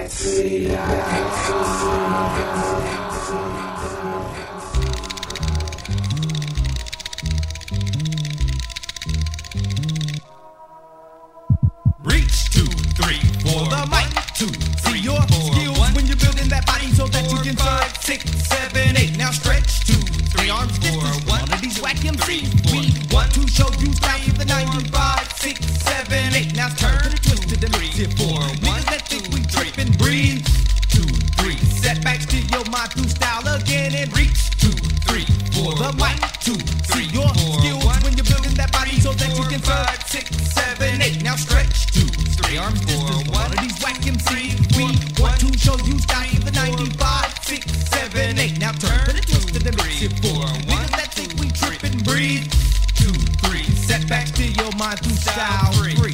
Reach 2, 3, 4 the mic. 2, 3, your skills when you're building that body so that you can 5, 6, 7, 8. Now stretch 2, 3 arms 4, 1 of these whack MCs. We want to show you style for the 95, 6, 7, 8. Now turn to the twist to the mix. 4, 1. Let's think we trip and breathe. 2, 3. Setbacks to your mind through style again and reach 2, 3, 4 the mic. 2, 3 your skills when you're building that body so that you can 5, 6, 7, 8. Now stretch 2, 3 arms distance. One of these whack MCs. We want to show you style for the 95, 6, 7, 8. Now turn to the twist to the mix. 4, 1. Let's think we trip and breathe. 2, 3. Setbacks to your mind through style. 3.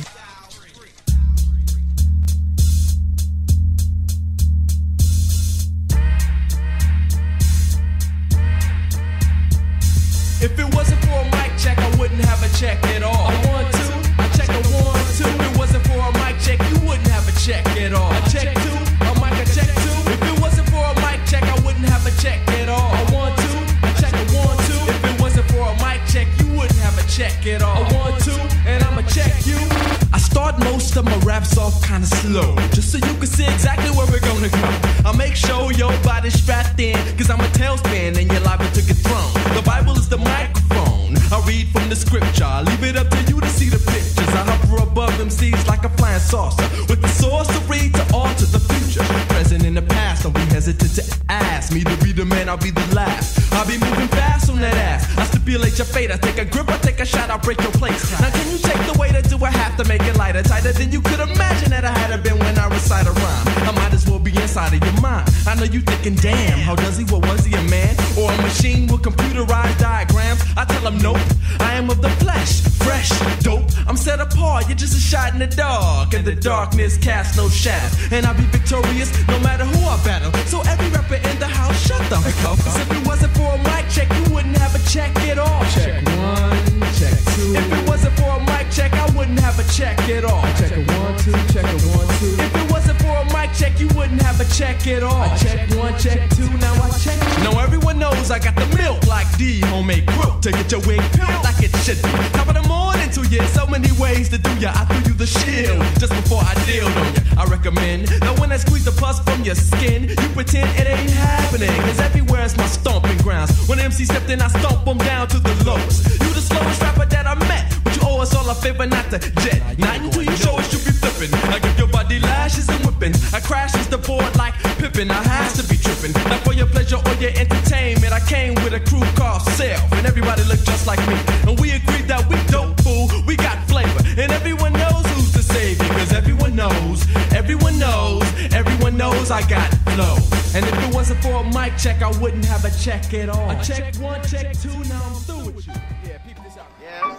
If it wasn't for a mic check, I wouldn't have a check at all. A 1, 2, I check a 1, 2. If it wasn't for a mic check, you wouldn't have a check at all. I check 2, a mic I check 2. If it wasn't for a mic check, I wouldn't have a check at all. A 1, 2, I check a 1, 2. If it wasn't for a mic check, you wouldn't have a check at all. A 1, 2, and I'ma check you. I start most of my raps off kinda slow, just so you can see exactly where we're gonna go. I'll make sure your body's strapped in, cause I'm a tailspin and you're liable to get thrown. The Bible is the microphone. I read from the scripture. I leave it up to you to see the pictures. I hover above them seas like a flying saucer, with the sorcery to alter the future. Present in the past, don't be hesitant to ask me to be the man, I'll be the last. I'll be moving fast on that ass. I stipulate your fate. I take a grip, I take a shot, I'll break your place. Now can you take the way to do I have to make it lighter, tighter than you could imagine that I had been when I recite a rhyme. I might as well be inside of your mind. I know you thinking, damn, how does he? What was he, a man or a machine with computerized diagrams? I tell him nope, I am of the flesh, fresh, dope. I'm set apart, you're just a shot in the dark, and the darkness casts no shadow. And I'll be victorious no matter who I battle. So every rapper in the house, shut the fuck up. Cause if it wasn't for a mic check, you wouldn't have a check at all. Check 1, check 2. If it wasn't for a mic check, I wouldn't have a check at all. Check a 1, 2, check a 1, 2. If it wasn't for a mic check, you wouldn't have a check at all. I check 1, check 2, now I check. Now everyone knows I got the milk like D, homemade crew. To get your wig peeled like it should be. Top of the morning to you, so many ways to do ya. I threw you the shield just before I dealed on ya. I recommend that when I squeeze the pus from your skin, you pretend it ain't happening. Cause everywhere is my stomping grounds. When MC stepped in, I stomp them down to the lowest. You the slowest rapper that I met, but you owe us all a favor not to jet. Not until you show us you be flipping. I give your body lashes and whipping. I crashes the board like Pippin. I has to be tripping. Not for your pleasure or your entertainment. I came with a crew called Self, and everybody looked just like me. And we agreed that we dope, fool. We got flavor, and everyone knows who's the savior. Cause everyone knows, everyone knows, everyone knows I got flow. And if it wasn't for a mic check, I wouldn't have a check at all. I check 1, check 2, now I'm through with you. Yeah, peep this out. Yes,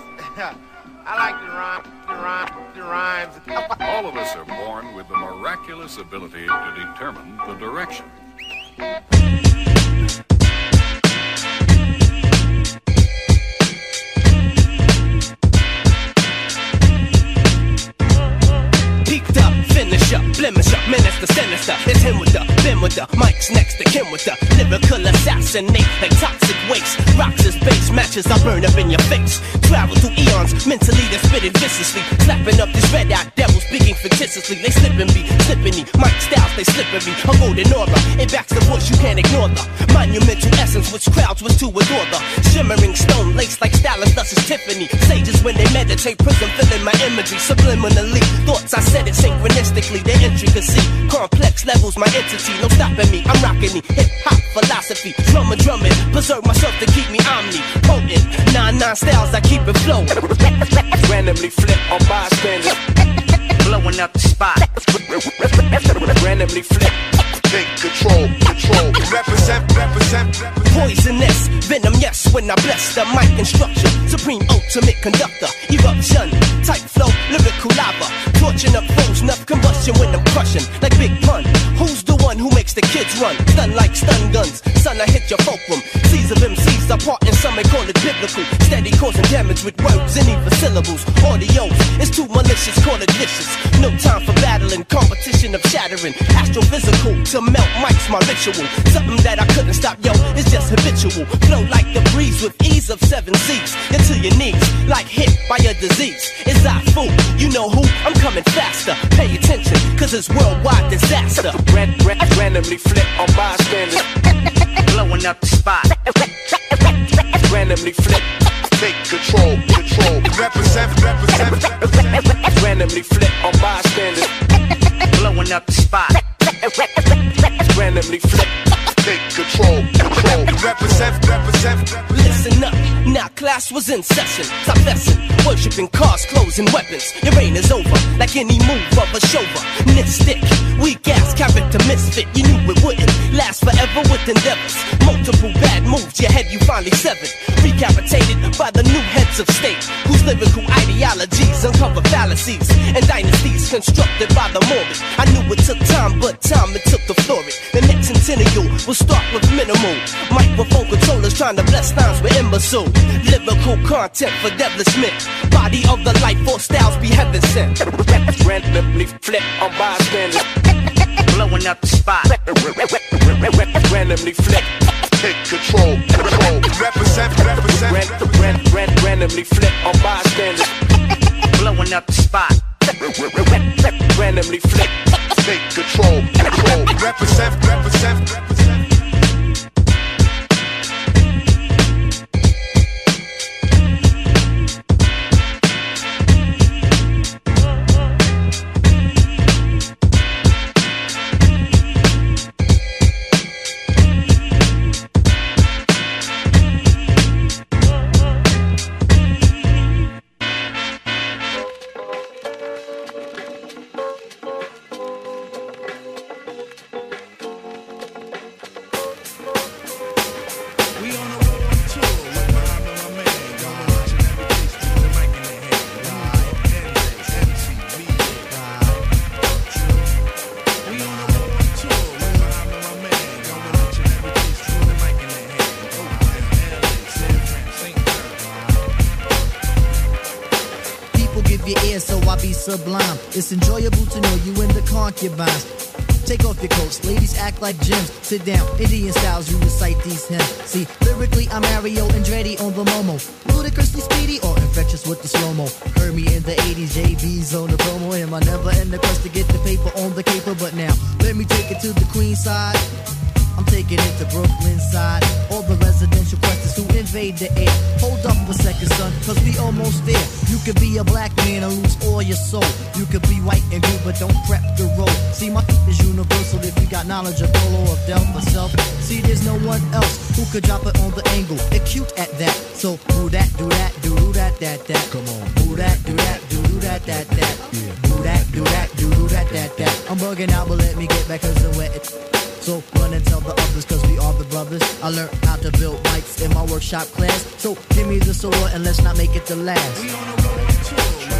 I like the rhymes. All of us are born with the miraculous ability to determine the direction. Peaked up, finish up, blemish up, menace the sinister. It's him with the, Ben with the, Mike's next to Kim with the lyrical assassinate like toxic waste. Rocks his base, matches I burn up in your face. Travel through eons, mentally they spit it viciously. Slapping up these red-eyed devils, speaking fictitiously. They slipping me, Mike Styles, they slipping me. A golden aura, it backs the bush, you can't ignore the monumental essence which crowds was to adore the shimmering stone laced like stylus, thus is Tiffany. Sages when they meditate, prism filling my imagery subliminally. Thoughts I said it synchronistically, the intricacy, complex levels, my entity, no stopping me. I'm rocking the hip-hop philosophy, drumming, preserve myself to keep me omnipotent. 9 styles, I keep it flowing. Randomly flip on bystanders, blowing up the spot. Randomly flip. Take control. Represent. Poisonous, venom, yes, when I bless the mic instruction. Supreme ultimate conductor, eruption, type flow, lyrical lava. Torching up foes, enough combustion when I'm crushing. Like Big Pun, who's the one who makes the kids run? Stun like stun guns, son, I hit your fulcrum. Seas of MCs are parting some may call it biblical. Steady causing damage with words and even syllables. Audio is too malicious, call it vicious. No time for battling, competition of shattering. Astrophysical to melt mics, my ritual. Something that I couldn't stop, yo, it's just habitual. Flow like the breeze with ease of 7 C's. You're to your knees, like hit by a disease. Is I fool? You know who? I'm coming faster. Pay attention, cause it's worldwide disaster. Randomly flip on bystanders. Blowing up the spot. Randomly flip. Take control. Represent. Randomly flip on bystanders. Blowing up the spot. Randomly flip. Take control. Represent. Listen up, now class was in session. Stop messing, worshipping cars, clothes, and weapons. Your reign is over, like any move of a chauvinist stick. Weak ass character misfit, you knew it wouldn't last forever with endeavors. Multiple bad moves, your head you finally severed. Recapitated by the new heads of state, whose lyrical ideologies uncover fallacies and dynasties constructed by the morbid. I knew it took time, but time it took to floor it. The next centennial will start with minimal microphone controllers trying to bless times with imbecile lyrical content for devilishment. Body of the life force styles be heaven sent. Randomly flip on bystanders. Blowing up the spot. Randomly flip. Take control. Represent. Randomly flip on bystanders. Blowing up the spot. Randomly flip. Take control. Represent. Sublime. It's enjoyable to know you in the concubines. Take off your coats, ladies act like gems. Sit down, Indian styles, you recite these hymns. See, lyrically I'm Mario Andretti on the Momo. Ludicrously speedy or infectious with the slow-mo. Heard me in the 80s, JB's on the promo. Am I never in the quest to get the paper on the caper? But now, let me take it to the Queen side. I'm taking it to Brooklyn side. All the residential questions who invade the air. Hold up a second, son, cause we almost there. You could be a black man and lose all your soul. You could be white and blue, but don't prep the road. See, my is universal if you got knowledge of Polo or Del myself. See, there's no one else who could drop it on the angle. Acute at that. So, do that, do that, do that, that. Come on. Do that, do that, do that, that. Yeah. Do that, do that, do that, that. I'm bugging out, but let me get back cause I'm wet. So run and tell the others cause we are the brothers. I learned how to build mics in my workshop class. So give me the sword and let's not make it the last. We on the road to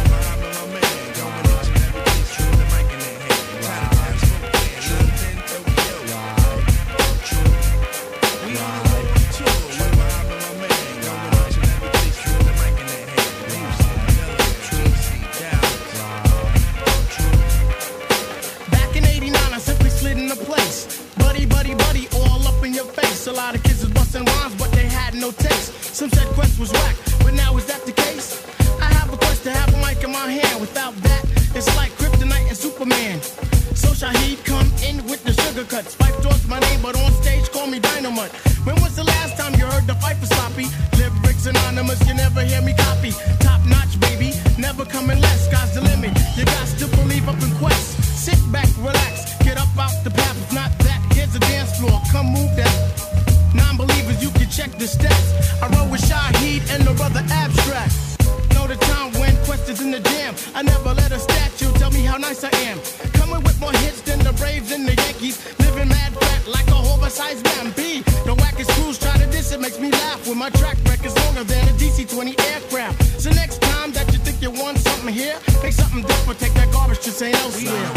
back in 89 I simply slid into place. Buddy, all up in your face. A lot of kids was busting rhymes, but they had no taste. Some said Quest was whack, but now is that the case? I have a quest to have a mic in my hand. Without that, it's like Kryptonite and Superman. So Shaheed come in with the sugar cuts. Fife Dog's my name, but on stage call me Dynamite. When was the last time you heard the fight for sloppy? Lyrics anonymous, you never hear me copy. Top notch, baby, never coming less. Sky's the limit, you got to believe up in Quest. Sit back, relax, get up out the path. If not that, here's a dance floor, come move that. Non-believers, you can check the stats. I roll with Shaheed and the brother Abstract. Know the time when Quest is in the jam. I never let a statue tell me how nice I am. Coming with more hits than the Braves and the Yankees. Living mad fat like a oversized man. B, the wackest crews try to diss it, makes me laugh. When my track record's longer than a DC-20 aircraft. So next time that you think you want something here, make something different, take that garbage to St. Elsewhere.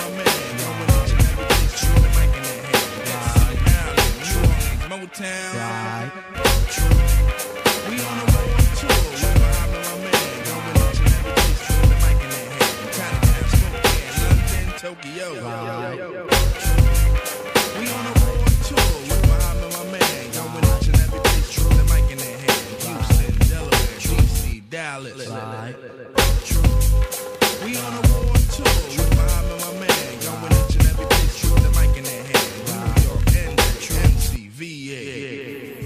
Motown. We on a world tour with Muhammad, my man. Going each and every place, true, the mic in their hand. Houston, Delaware, DC, Dallas. True. We on a world tour with Muhammad, my man. Going each and every place, true, the mic in their hand. New York, NC, VA.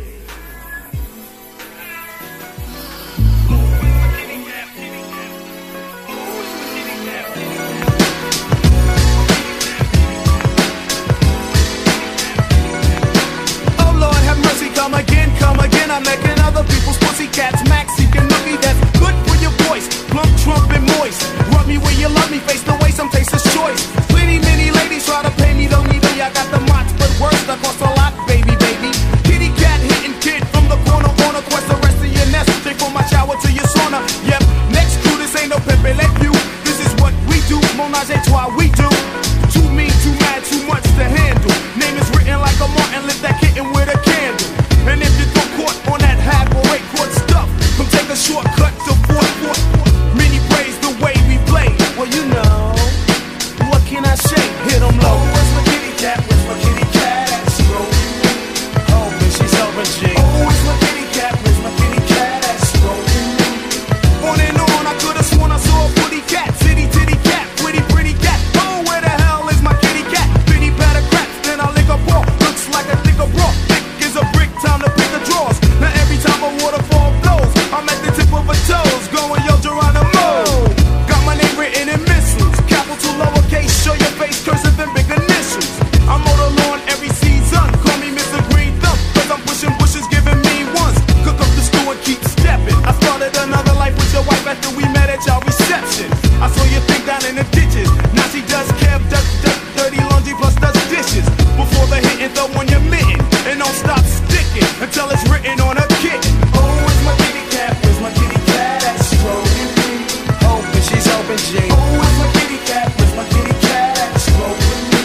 Come again, I'm making other people's pussycats maxi can nookie that's good for your voice. Plump, trump, and moist. Rub me where you love me, face the way some taste is choice. Plenty, many ladies try to pay me, don't need me. I got the mots, but words that cost a lot, baby, baby. Kitty cat hitting kid from the corner, quest the rest of your nest. Take from my shower to your sauna. Yep, next crew, this ain't no Pepe Le Pew. This is what we do, Monage et toi, we do. Too mean, too mad, too much to handle. Name is written like a Martin, lit that kitten with a candle. And if you get caught on that halfway court stuff, come take a shortcut to fourth. Many praise the way we play. Well, you know, what can I say? Hit 'em low. Where's my kitty cat? Where's my kitty cat? Oh, but she's helping G. Oh, where's my kitty cat? Where's my kitty cat? On and on, I could've sworn I saw a footy cat. City titty cat, pretty cat. Oh, where the hell is my kitty cat? Bitty patter cracks, then I lick a paw. Looks like a thick of raw. A brick, time to pick the drawers. Now every time a waterfall flows, I'm at the tip of her toes, going yo Geronimo. Got my name written in missiles, capital lowercase, show your face, cursive and big initials. I'm on the lawn every season, call me Mr. Green Thumb, cause I'm pushing bushes, giving me ones. Cook up the stew and keep stepping. I started another life with your wife after we met at y'all reception. I saw your thing down in the ditches. Now she does care, does dirty laundry plus does dishes. Before the hit and throw on your mitten. And don't stop sticking until it's written on a kitten. Oh, where's my kitty cat? Where's my kitty cat? That's stroking me. Hoping she's helping G. Oh, where's my kitty cat? Where's my kitty cat? That's stroking me.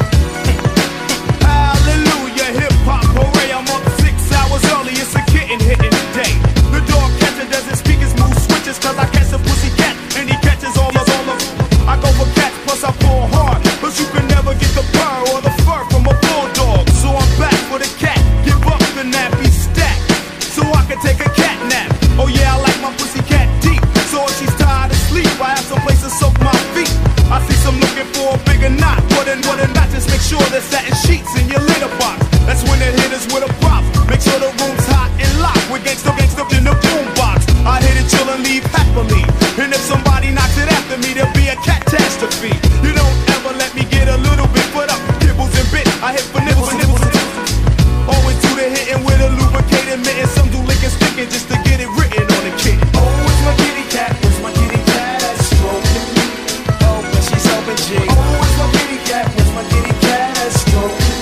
Hallelujah, hip hop hooray. I'm up 6 hours early. It's a kitten hitting the day. The dog catcher doesn't speak his mood switches, cause I catch a pussy cat and he catches all of them. I go for cats plus I pull hard, but you can never get the purr or the fur from a bulldog. So I'm back for the cat. Give up the nappy stack so I can take a cat nap. Oh yeah, I like my pussy cat deep. So if she's tired of sleep, I have some place to soak my feet. I see some looking for a bigger knot. What and not, just make sure there's satin sheets in your litter box. That's when it hit us with a prop. Make sure the room's hot and locked with gangsta in the boom box. I hit it, chill and leave happily. And if somebody knocks it after me, there'll be a catastrophe. You don't ever let me get a little bit put up. Kibbles and bit, I hit for nibbles. Always do the hitting with a lubricated mitten. Some do licking sticking just to get it written on the kit. Oh, where's my kitty cat? Where's my kitty cat? That's stroking me. Oh, but she's helping G. Oh, where's my kitty cat? Where's my kitty cat? That's stroking me.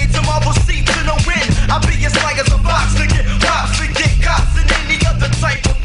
Type of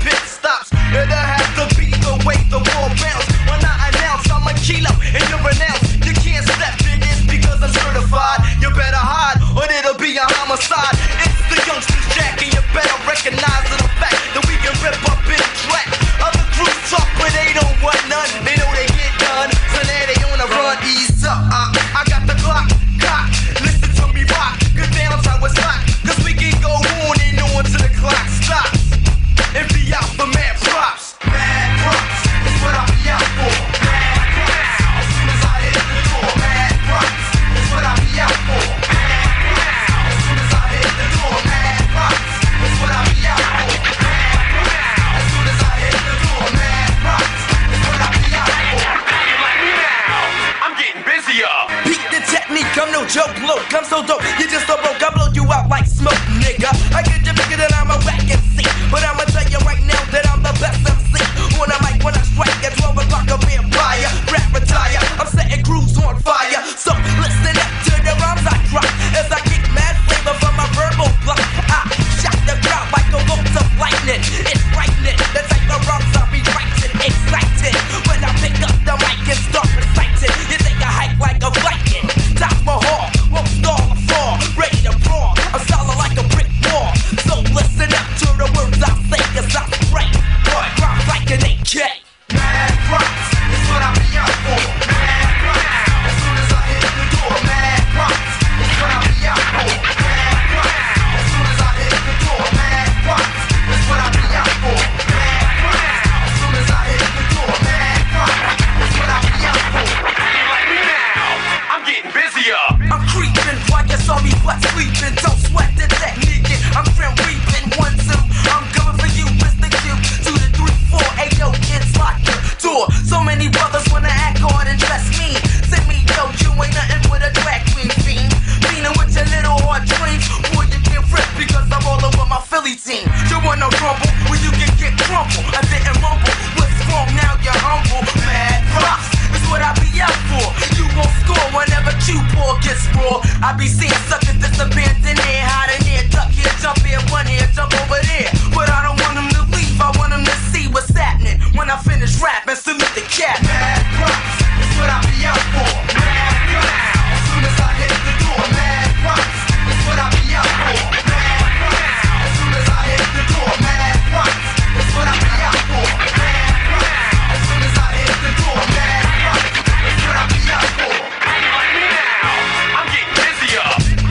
I'm no joke, look, I'm so dope. You just so broke, I blow you out like smoke, nigga. I get you bigger than I'm a whack MC, but I'ma tell you right now that I'm the best MC. On a mic when I strike at 12 o'clock, a vampire, rap retire. I'm setting crews on fire, so listen up to the rhymes I drop as I kick mad flavor from my verbal block. I shock the crowd like a bolt of lightning. It's frightening, the type of rhymes I be writing, excited. When I pick up the mic and start reciting, you take a hike like a Viking. Top my hall, won't stall or fall, ready to brawl. I'm solid like a brick wall, so listen up to the words I say, 'cause I spray. Boy, rhymes like an AK. Mad props is what I be out for. Mad props. As soon as I hit the door, mad props is what I be out for. Mad props. As soon as I hit the door, mad props is what I be out for. Mad props. As soon as I hit the door, mad props is what I be out for. Like me now, I'm getting busier. I'm creeping while you saw me butt sleeping. Don't sweat the technique. I'm trim reaping. 1, 2. I'm coming for you, Mr. Q. 2 to 3, 4, 8, yo, kids lock your door. So many brothers wanna act hard and dress mean. Send me, yo, you ain't nothing but a drag queen fiend. Meaning with your little hard dreams. Boy, you get ripped because I'm all over my Philly team. You wanna rumble? Well, you can get crumpled. I didn't mumble. What's wrong now? You're humble. Mad props is what I be out for. You gon' score whenever Q-ball gets raw. I be seeing suckers disappear in there, hide in there, duck here, jump here, one here, jump over there. But I don't want them to leave, I want them to see what's happening. When I finish rapping, salute the cat. Mad props is what I be out for. Mad props. As soon as I hit the door, mad props is what I be out for. Mad props. As soon as I hit the door, mad props is what I be out for. Mad props. As soon as I hit the door, mad props is what I be out for. Like me now, I'm getting busier.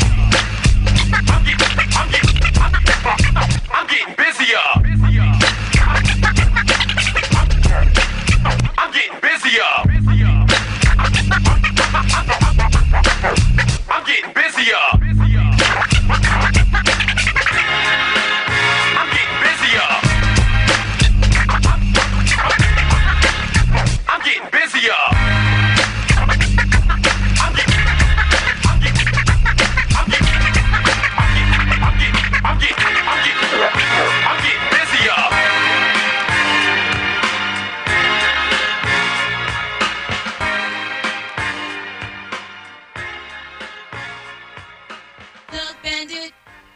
I'm getting busier. I'm getting busier. I'm getting busier. I'm getting busier. I'm getting busier. I'm getting busier. Thug Bandit.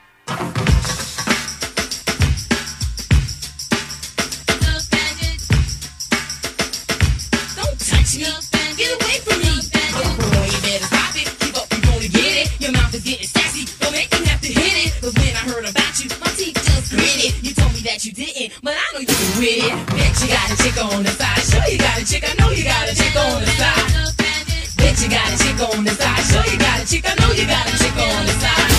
Thug Bandit. Don't touch me. Get away from me. Boy, you better stop it. Keep up, you gonna get it. Your mouth is getting sassy. Don't make me have to hit it. Cause when I heard about you, my teeth just gritted. You told me that you didn't, but I know you were with it. Bet you got a chick on the side. Sure you got a chick. I know you got a chick on the side. Bet you got a chick on the side. Sure you got a chick. I know you got a chick on the side.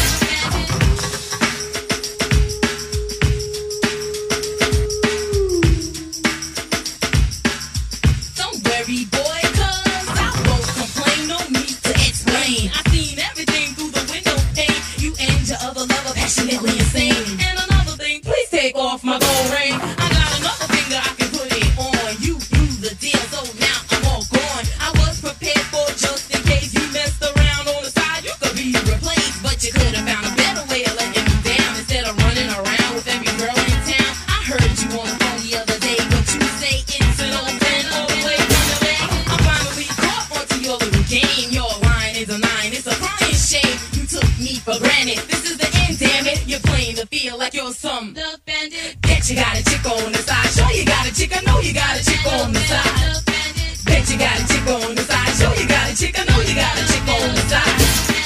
Don't worry, boy, cause I won't complain. No need to explain. I seen everything through the window pane. You and your other lover passionately insane. And another thing, please take off my gold ring. I got another finger I can put it on. You blew the deal, so now I'm all gone. I was prepared for just in case you messed around on the side. You could be replaced, but you could have found a better way of letting me down. Instead of running around with every girl in town. I heard you on the phone the other day, but you say it's an open all the way from the bay. I'm finally caught onto your little game. Your line is a 9, it's a crying shame. You took me for granted. This is the end, damn it. You're playing the field like you're some Thug Bandit. Bet you got a chick on the side. Sure you got a chick. I know you got a chick on the side. Bet you got a chick on the side. Sure you got a chick. I know you got a chick on the side.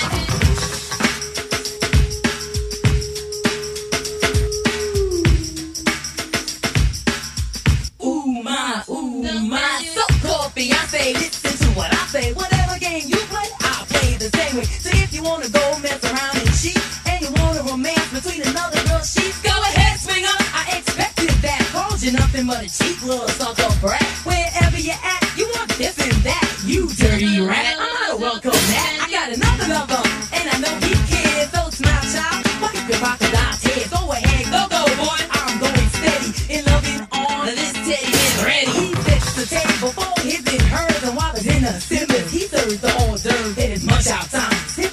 Ooh my, so-called fiance. Listen to what I say. Whatever game you play, I play the same way. So if you wanna go mess around and cheat, and you want a romance between another girl, she's go ahead, swing up. I expected that. Called you nothing but a cheap little sucker brat. Wherever you at, you want this and that. You dirty rat. I'm not welcome that. I got another lover, and I know he cares. So smile, child. Fuck your crocodile's head. Go ahead, go, boy. I'm going steady in loving on this teddy is ready. He sets the table for his and hers, and while it's in the simmers, he serves the hors d'oeuvres. It is munch out time.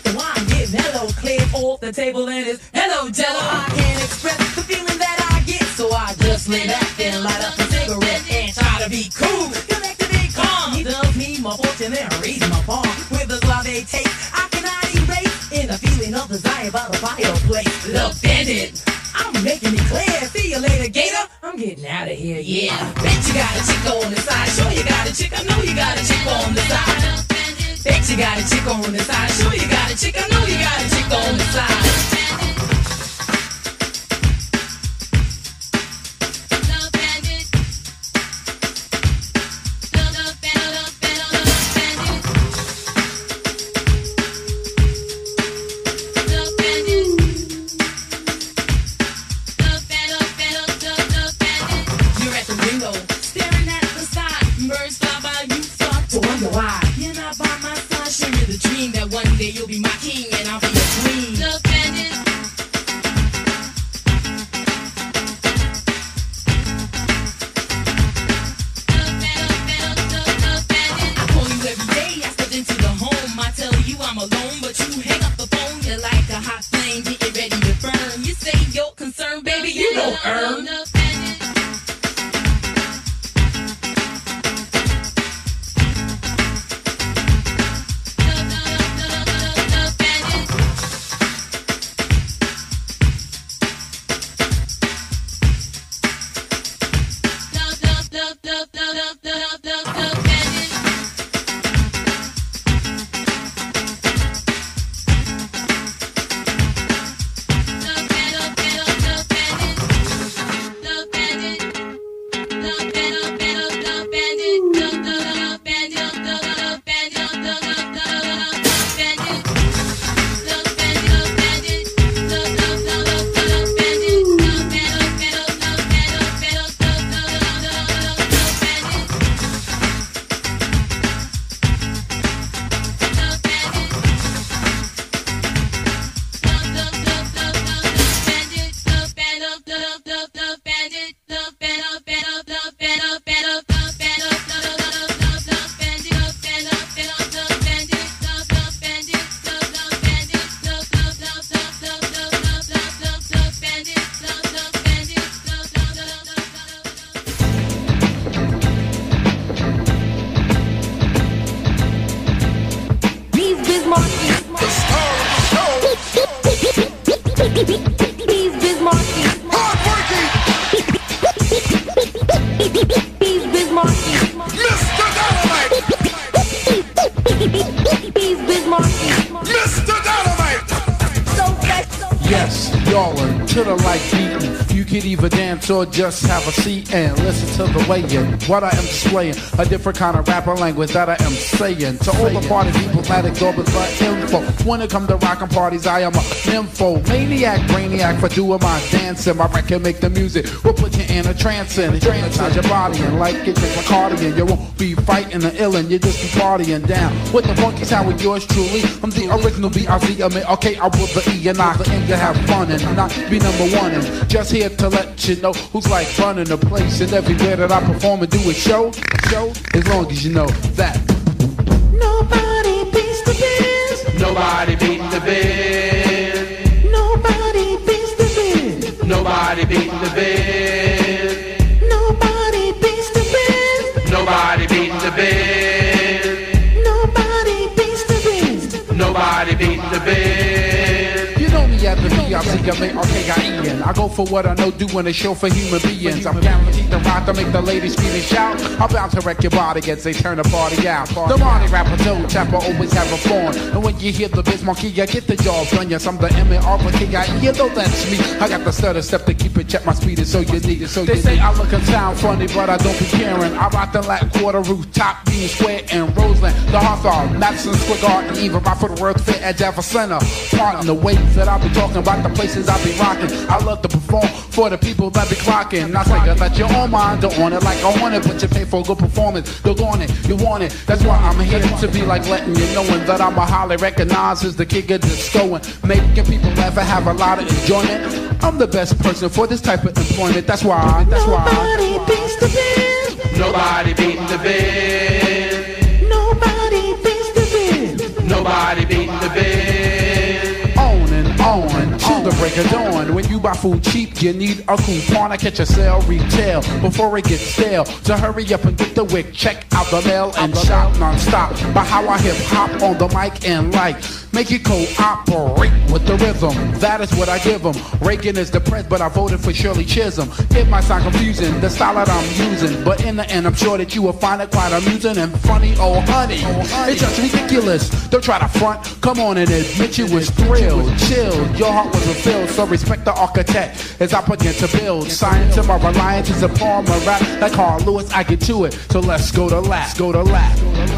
off the table and it's hello Jello. I can't express the feeling that I get, so I just lay back and light up a cigarette and try to be cool, collected and calm. He does me my fortune and raise my palm with a suave taste I cannot erase in the feeling of desire by the fireplace. Look, bandit, I'm making it clear. See you later, Gator. I'm getting out of here, yeah. Bet you got a chick on the side. Sure you got a chick. I know you got a chick on the side. Bet you got a chick on the side. Sure you got a chick. I know you got a chick on the side. You'll be my king and I'll be your queen. Love bandit. I call you every day. I step into the home. I tell you I'm alone, but you hang up the phone. You're like a hot flame, getting ready to burn. You say you're concerned, baby, you don't earn. Or just have a seat and listen to the way in what I am displaying, a different kind of rapper language that I am saying. To all the party people that exorbitant the info. When it come to rockin' parties, I am a nympho, maniac, brainiac for doing my dancing. My record make the music, will put you in a trance and hypnotize your body and like it like a cardigan. You won't be fighting the illin', you just be partying down with the funky sound with yours truly. I'm the original B.I.Z. Okay, I will the E and I aim to have fun and not be number one. And just here to let you know who's like running the place, and everywhere that I perform and do a show, as long as you know that nobody beats the biz. Nobody beats the biz. Nobody beats the biz. Nobody beats the biz. Nobody beats the biz. Nobody beats the biz. Nobody beats the biz. Nobody beats the biz. You know me at the B.I.Z. I go for what I know, doing a show for human beings. I'm guaranteed to rock to make the ladies scream and shout. I'm bound to wreck your body as they turn the party out. The Marty rapper, Joe Chapper, always have a phone. And when you hear the Biz Monkey, I get the job done. Yes, I'm the M.A.R.K.I.E. You know that's me. I got the stutter step to keep it, check my speed is so you need it. So they say I look and sound funny, but I don't be caring. I rock the Latin Quarter rooftop, Bean Square and Roseland, the Hawthorne, Madison Square Garden, even right for the World Fair at Java Center. Part in the ways that I be talking about, the places I be rocking. I love to perform for the people that be clocking. I say that you're on mine, don't want it like I want it, but you pay for a good performance. You're on it, you want it. That's why I'm here to be like letting you knowing that I'm a highly recognized as the king of disco and making people laugh and have a lot of enjoyment. I'm the best person for this type of employment. That's why. Nobody beats the biz. Nobody beats the biz. Nobody beats the biz. Nobody beats the biz. On and on break of dawn. When you buy food cheap, you need a coupon. I catch a sale retail before it gets stale. So hurry up and get the wick, check out the mail and shop non-stop. By how I hip hop on the mic and like make it cooperate with the rhythm. That is what I give them. Reagan is depressed, but I voted for Shirley Chisholm. It might sound confusing, the style that I'm using, but in the end, I'm sure that you will find it quite amusing and funny. Oh, honey, it's just ridiculous. Don't try to front. Come on and admit you was thrilled, chilled. Your heart was fulfilled, so respect the architect as I begin to build. Science of my reliance is a form of rap. Like Carl Lewis, I get to it. So let's go to lap. Go to lap.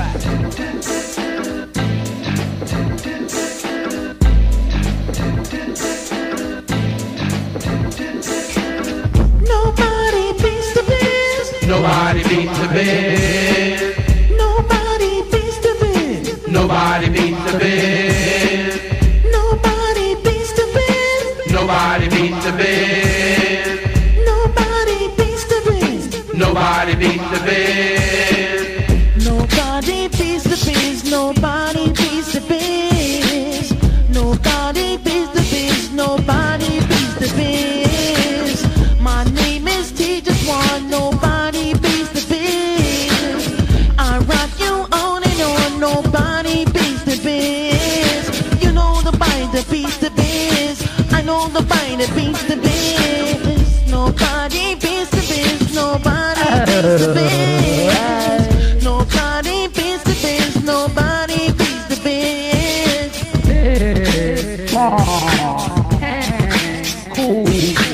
Nobody beats the biz. Nobody beats the biz. Nobody beats the biz. Nobody beats the biz. Nobody beats the biz. Nobody beats the biz. Nobody beats the biz. Nobody beats the biz. Nobody beats the biz. Nobody beats the biz. Nobody beats the biz. Nobody beats the biz. My name is T-Just-One. Nobody beats the biz. I rock you on and on. Nobody beats the biz. You know nobody that beats the biz. I know nobody that beats the biz. Nobody beats the biz. Nobody beats the biz. Nobody beats the biz. Nobody beats the biz. Cool.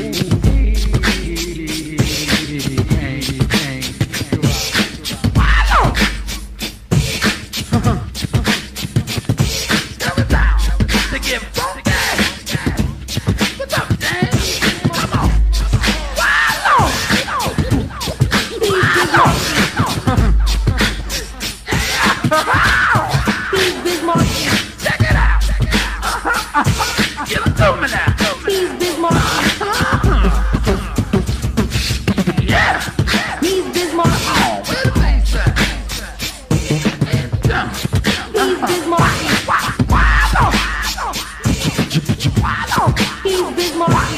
Check it out. Give it to me now. He's Bismarck. Yeah. He's Bismarck. Oh, where the bass at? He's Bismarck. He's Bismarck.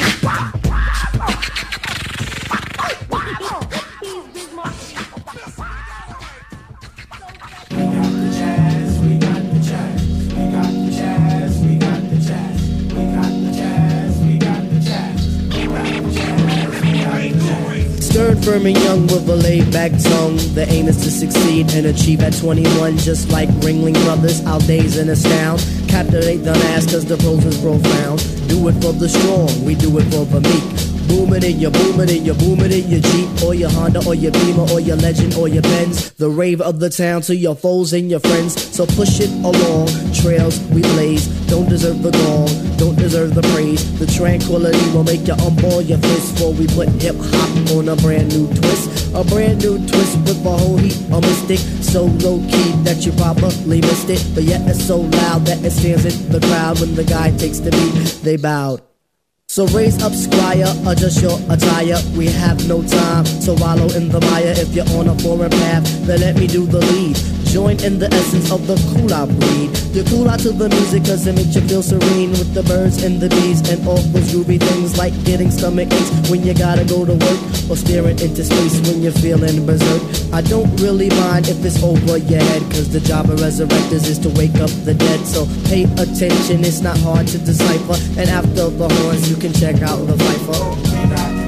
Stern, firm, and young with a laid-back tongue. The aim is to succeed and achieve at 21. Just like Ringling Brothers, our days in astound. Captivate the mass cause the pros is profound. Do it for the strong, we do it for the meek. Booming in your Jeep, or your Honda, or your Beamer, or your Legend, or your Benz. The rave of the town to your foes and your friends. So push it along, trails we blaze. Don't deserve the gong, don't deserve the praise. The tranquility will make you unball your fist. For we put hip-hop on a brand new twist. A brand new twist with a whole heap of mystic. So low-key that you probably missed it. But yet it's so loud that it stands in the crowd. When the guy takes the beat, they bowed. So raise up, squire, adjust your attire. We have no time to wallow in the mire. If you're on a foreign path, then let me do the lead. Join in the essence of the cool-out breed. You cool out to the music cause it makes you feel serene. With the birds and the bees and all those groovy things. Like getting stomach aches when you gotta go to work. Or staring into space when you're feeling berserk. I don't really mind if it's over your head, cause the job of resurrectors is to wake up the dead. So pay attention, it's not hard to decipher. And after the horns you can check out the Viper.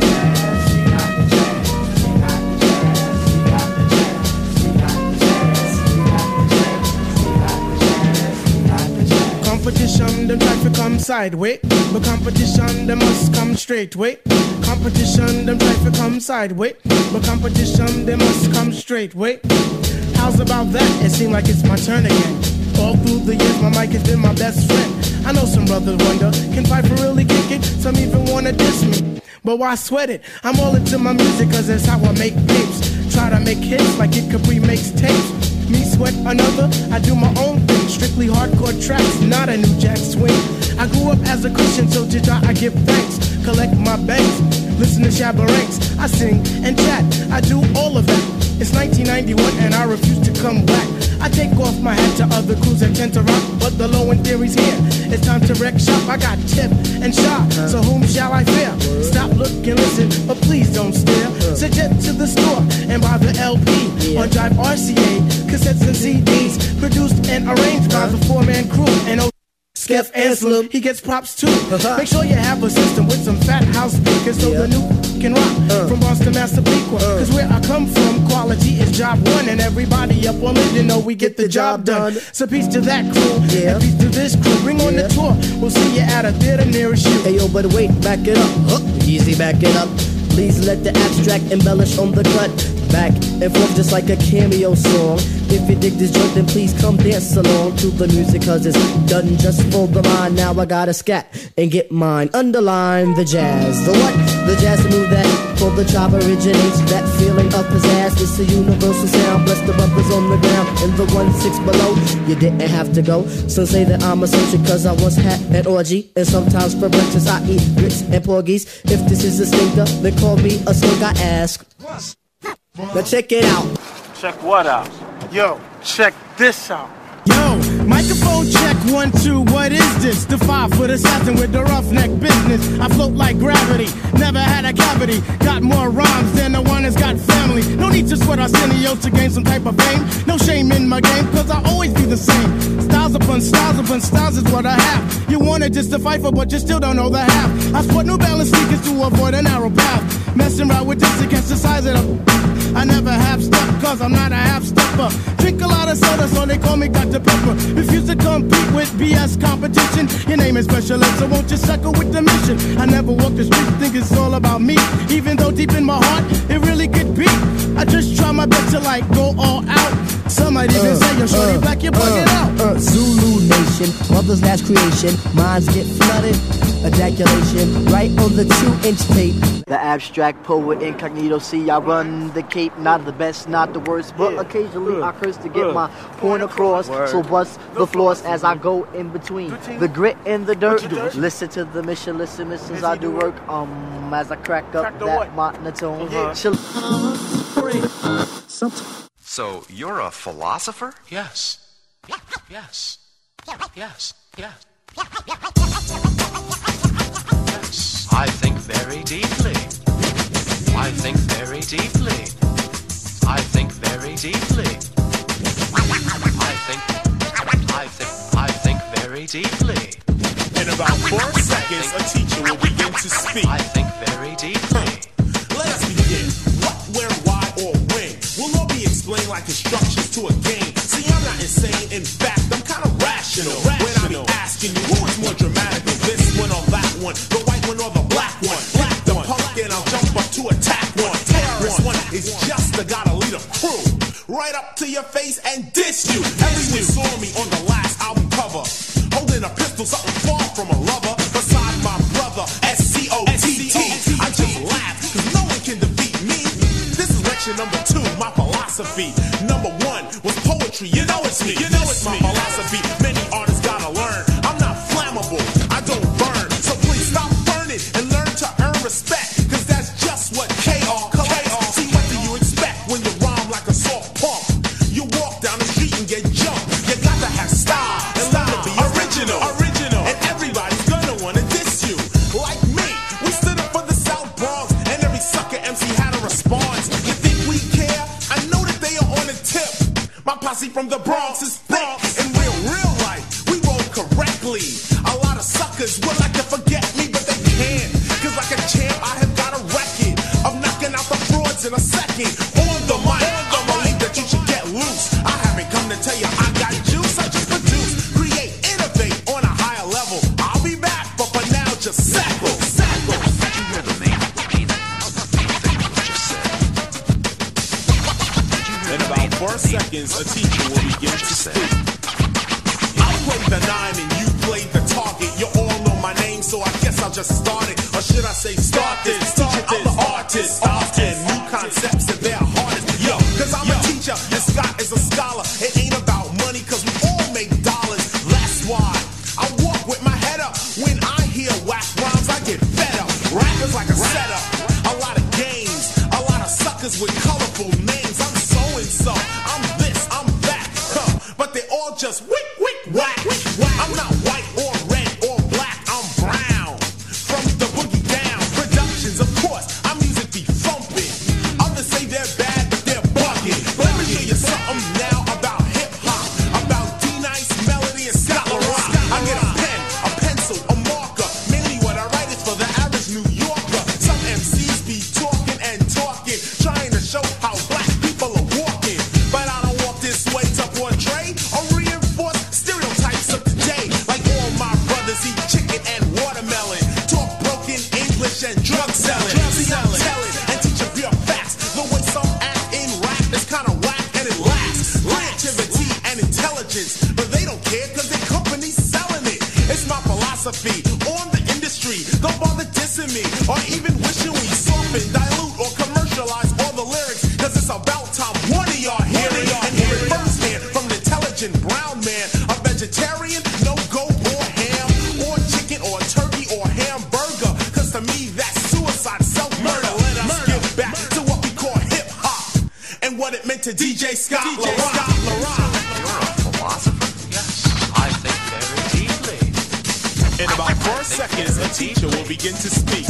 Competition, them try to come sideways, but competition, them must come straight way. Competition, them try to come sideways, but competition, they must come straight way. How's about that? It seems like it's my turn again. All through the years, my mic has been my best friend. I know some brothers wonder, can Piper really kick it? Some even wanna diss me, but why sweat it? I'm all into my music cause that's how I make tapes. Try to make hits like Kid Capri makes tapes. Me sweat another, I do my own thing. Strictly hardcore tracks, not a new jack swing. I grew up as a Christian, so to God I give thanks. Collect my banks, listen to Shabba Ranks. I sing and chat, I do all of that. It's 1991 and I refuse to come back. I take off my hat to other crews that tend to rock, but the low end theory's here. It's time to wreck shop. I got tip and shot, so whom shall I fear? Stop, look, and listen, but please don't stare. Suggest to the store and buy the LP on Drive RCA, cassettes and CDs, produced and arranged by the four-man crew. And Skeff and Slim, he gets props too. Make sure you have a system with some fat house speakers so the new can rock from Boston, Massapequa. Cause where I come from, quality is job one, and everybody up on it, you know we get the job done. So peace to that crew, and peace to this crew. Bring on the tour, we'll see you at a theater nearest you. Hey yo, but wait, back it up. Easy, back it up. Please let the abstract embellish on the cut. Back and forth just like a cameo song. If you dig this joint, then please come dance along to the music, cause it's done just for the mind. Now I gotta scat and get mine. Underline the jazz. The what? The jazz move that for the job originates. That feeling up his ass. It's a universal sound. Bless the brothers on the ground and the 1-6 below. You didn't have to go. Some say that I'm a soldier cause I once had an orgy. And sometimes for breakfast I eat grits and porgies. If this is a stinker, then call me a skunk, I ask. Now check it out. Check what out? Yo, check this out. Yo, microphone check 1, 2, what is this? The 5-foot assassin with the roughneck business. I float like gravity, never had a cavity. Got more rhymes than the one that's got family. No need to sweat Arsenio to gain some type of fame. No shame in my game, cause I always be the same. Styles upon styles is what I have. You wanted just to fight for, but you still don't know the half. I sport New Balance sneakers to avoid a narrow path. Messing around with this to catch the size of the... I never half step cause I'm not a half stepper. Drink a lot of soda so they call me Dr. Pepper. Refuse to compete with BS competition. Your name is special ed, so won't you suckle with the mission? I never walk the street, think it's all about me. Even though deep in my heart it really could be. I just try my best to like go all out. Some might even say you're shorty black, you're bugging out. Zulu Nation, mother's last creation. Minds get flooded, ejaculation right on the 2-inch tape. The abstract poet incognito, see I run the cape. Not the best, not the worst, but occasionally I curse to get my point across. So bust the floors as I go in between the grit and the dirt. Listen to the mission, listen as I do work. As I crack up that monotone. So you're a philosopher? Yes. Yes. Yes. Yes. Yes. I think very deeply. I think very deeply. I think very deeply. I think very deeply. In about 4 seconds, a teacher will begin to speak. I think very deeply. Let us begin. What, where, why, or when will all be explained like instructions to a game. See, I'm not insane. In fact, I'm kind of rational. When I be asking you, who is more dramatic, this one or that one, the white one or the black one? Black the punk and I'll jump up to attack one. Terrorist one is just a gotta lead a crew. Right up to your face and diss you. Everyone saw me on the last album cover, holding a pistol, something far from a lover. Beside my brother, S-C-O-T-T. I just laugh, cause no one can defeat me. This is lecture number 2, my philosophy. Number 1 was poetry, you know it's me. You know it's my philosophy, many artists gotta learn. I'm not flammable, I don't burn. So please stop burning and learn to earn respect, cause that's just what K.R. collects. See, what do you expect when you rhyme like a soft pump? You walk down the street and get jumped. You got to have style and learn to be original. And everybody's gonna wanna diss you. Like me, we stood up for the South Bronx, and every sucker MC had a response. You think we care? I know that they are on the tip. My posse from the Bronx is thick. In real life, we roll correctly. A lot of suckers would like to forget me, but they can't. Cause like a champ, I have got a record of knocking out the frauds in a second. On the mic, I believe that you should get loose. I haven't come to tell you I got juice. I just produce, create, innovate on a higher level. I'll be back, but for now, just sackle. Did you hear the main thing you just said? In about 4 seconds, a teacher will begin to speak. I play the 9 and you play the target. You all know my name, so I guess I'll just start it. Or should I say start this? Teacher, I'm the artist. Often new concepts and they're hardest. Yo, cause I'm a teacher and Scott is a scholar. It ain't about money cause we all make dollars. That's why I walk with my head up. When I hear whack rhymes, I get fed up. Rappers like a setup. A lot of games, a lot of suckers with colorful names. I'm so philosophy on the industry. Don't bother dissing me or even wishing we soften, dilute, or commercialize all the lyrics, cause it's about time one of y'all hear it. And hear it firsthand from the intelligent brown man. A vegetarian, no goat or ham, or chicken or turkey or hamburger, cause to me that's suicide, self-murder. Let us get back to what we call hip-hop and what it meant to DJ Scott LaRock. You're a philosopher? Yes, I think very deeply. In about 4 seconds, a teacher will begin to speak.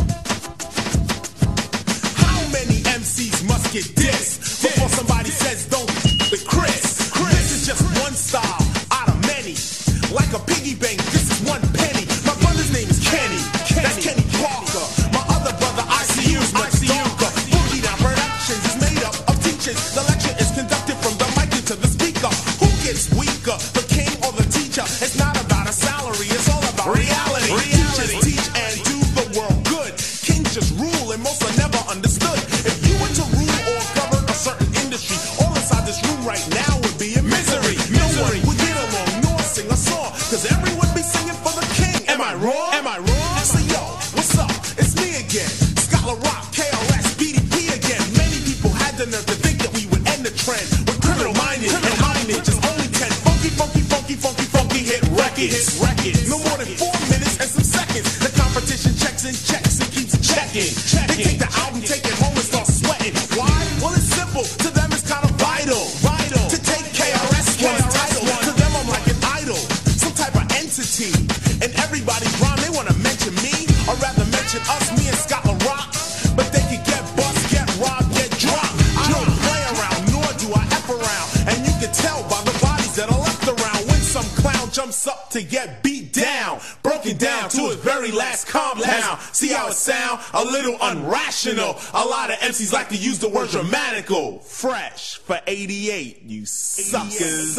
How many MCs must get dissed before somebody says don't with Chris? This is just one style out of many. Like a piggy bank, this is one penny. My brother's name is Kenny. That's Kenny Parker. My other brother, ICU's much darker. Boogie Down Productions is made up of teachers. The lecture is conducted from the mic into the speaker. Who gets weaker, the king or the teacher? It's not about a salary, it's all about reality. Teachers teach and do the world good. Kings just rule and most are never understood. If you were to rule or govern a certain industry, all inside this room right now would be in misery. No one would get along nor sing a song, cause everyone be singing for the king. Am I wrong? Am I wrong? So yo, what's up? It's me again. Scott LaRock, KRS, BDP again. Many people had the nerve to think that we would end the trend with criminal minded and minded. Just only 10 funky hit records. No more than 4 minutes and some seconds. The competition checks and keeps checking. They take the album, take it home and start sweating. Why? Well, it's simple. To them it's kind of vital to take KRS One's title. To them I'm like an idol, some type of entity. And everybody's rhyme, they want to mention me, or rather mention us, me and Scott LaRock. But they could get bust, get robbed, get dropped. I don't play around, nor do I F around. And you can tell by the bodies that are left around when some clown jumps up to get beat down, broken down to his very last compound. See how it sound? A little unrational. A lot of MCs like to use the word dramatical. Fresh for 88, you suckers.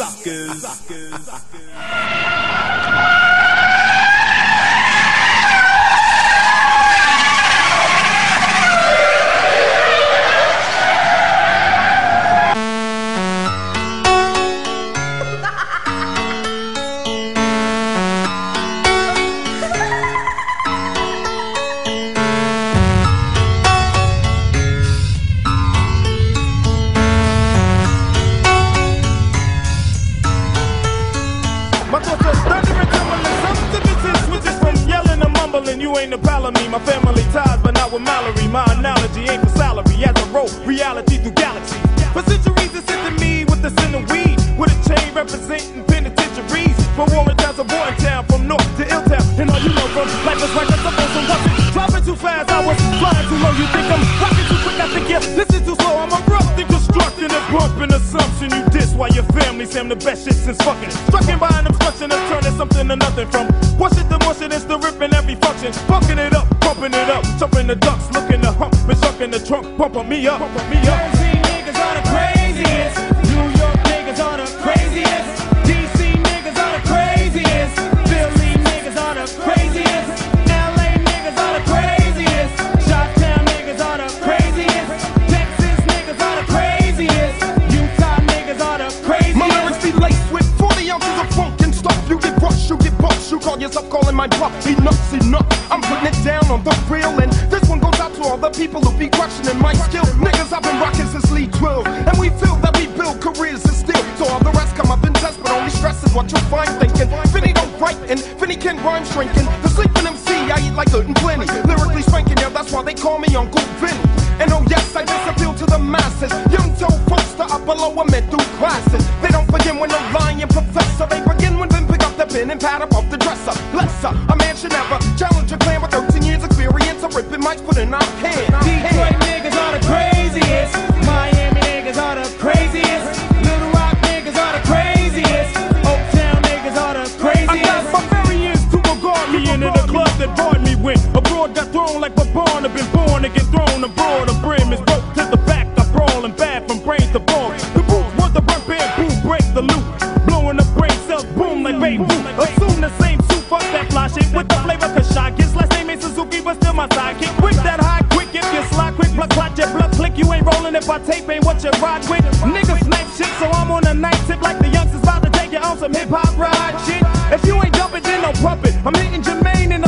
You ain't a pal of me, my family ties, but not with Mallory. My analogy ain't for salary, as I roll reality through galaxies. For centuries, it's into me with the sin of weed, with a chain representing penitentiaries. From Warren Town to Boyne Town, from North to Illtown, and all you know from life is right, that's up on some wasn't dropping too fast, I was flying too low. You think I'm rocking too quick? I think yeah, this is too slow. I'm erupting, constructing and bumping assumption. You diss while your family say I'm the best shit since fucking. Strucking by an obstruction of turning something to nothing. From what's it to mush it, it's the ripping every function. Funking it up, pumping it up, jumping the ducks, looking the hump, been stuck in the trunk, pumping me up. Jersey niggas are the craziest. New York niggas are the craziest. DC niggas are the craziest. Philly niggas are the craziest. LA niggas are the craziest. Chi-Town niggas are the craziest. Texas niggas are the craziest. Utah niggas are the craziest. My lyrics be laced with 40 ounces of funk and stuff. You get brushed, you get bumped. You call yourself calling my bluff. Enough. I'm putting it down on the real, and this one goes out to all the people who be questioning my skill. Niggas, I've been rocking since Lee 12, and we feel that we build careers and still. So all the rest come up in test, but only stress is what you'll find thinking. Vinny don't write, and Vinny can rhyme shrinking. The sleeping MC, I eat like good and plenty. Lyrically spanking, yeah, that's why they call me Uncle Vinny. And oh yes, I just appeal to the masses. Young toe folks to up below a mid through classes. They don't begin with no lying professor. They begin when them pick up the pen and pad up off the dresser. Lesser, a man should never challenge a clan with 13 years experience of ripping mics, putting out hands. Detroit niggas are the craziest. Miami niggas are the craziest. Little Rock niggas are the craziest. Oaktown niggas are the craziest. I got barbarians to regard me into the club that barred me when abroad got thrown like a barn. I've been born to get thrown abroad. The brim is broke to the back. I brawl and bad from brain to bone. The boots want the burnt bamboo, break the loop. Blowing the brain cells, boom like baby. Assume the same suit, fuck that fly shit with the flavor. Cause shy gets last name ain't Suzuki, but still my sidekick. Quick that high, quick if you slide quick, blood clot your blood click. You ain't rolling if I tape ain't what you ride with. Niggas snipe shit, so I'm on a night tip like the youngsters about to take it on some hip hop ride shit. If you ain't jumping, then don't pump it. I'm hitting Jermaine and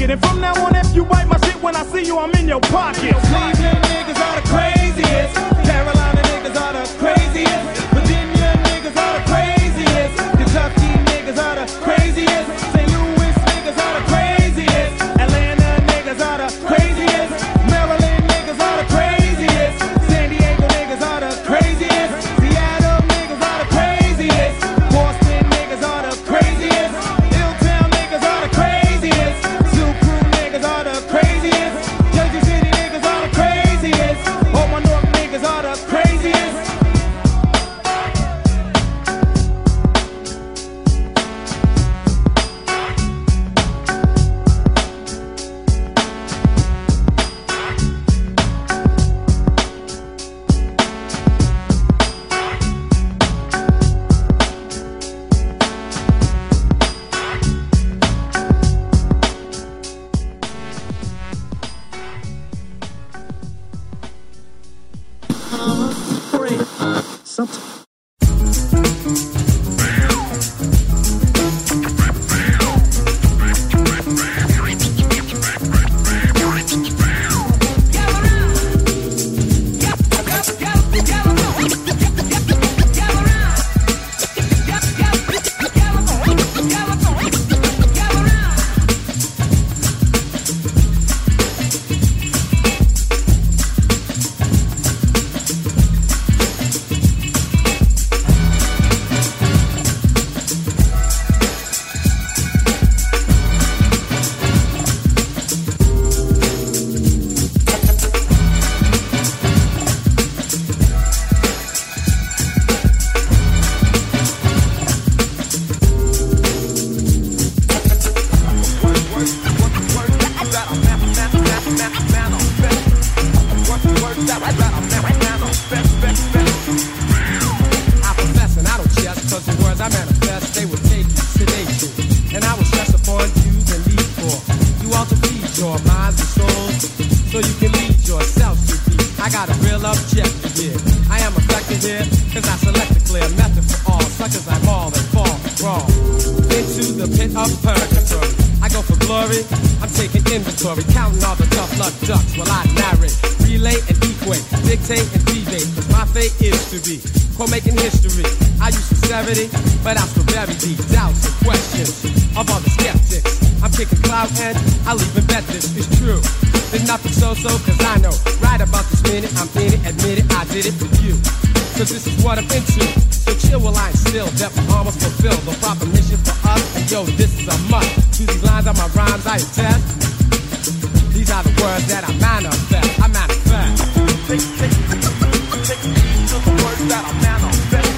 And from now on, if you bite my shit when I see you, I'm in your pocket. Cleveland niggas are the craziest. Carolina niggas are the craziest. Virginia niggas are the craziest. Kentucky niggas are the craziest. St. Louis niggas are the craziest. Atlanta niggas are the craziest. Maryland niggas are the craziest. San Diego niggas are the craziest. Seattle niggas are the craziest. Boston niggas are the craziest. Illtown niggas are the craziest. Zoo Crew niggas are the craziest. Jersey City niggas are the craziest. All my North niggas are the craziest. I profess and I don't jest, cause the words I manifest, they will take sedation. And I will stress upon you and lead for you all to feed your minds and souls, so you can lead yourself to peace. I got a real objective here. I am effective here, cause I select a clear method for all, such as I maul and fall wrong into the pit of purgatory. I go for glory, I'm taking inventory, counting all the tough luck ducks while I narrate, relay and equate, dictate and debate, cause my fate is to be making history. I use sincerity, but I still bury the doubts and questions of all the skeptics. I'm kicking clout and I'll even bet this is true. There's nothing so-so, cause I know right about this minute, I'm in it, admit it, I did it for you. Cause this is what I'm into. So chill while I instill that we almost fulfill the proper mission for us. And yo, this is a must. To these lines on my rhymes I attest. These are the words that I manifest. I manifest. Take to the words that I manifest.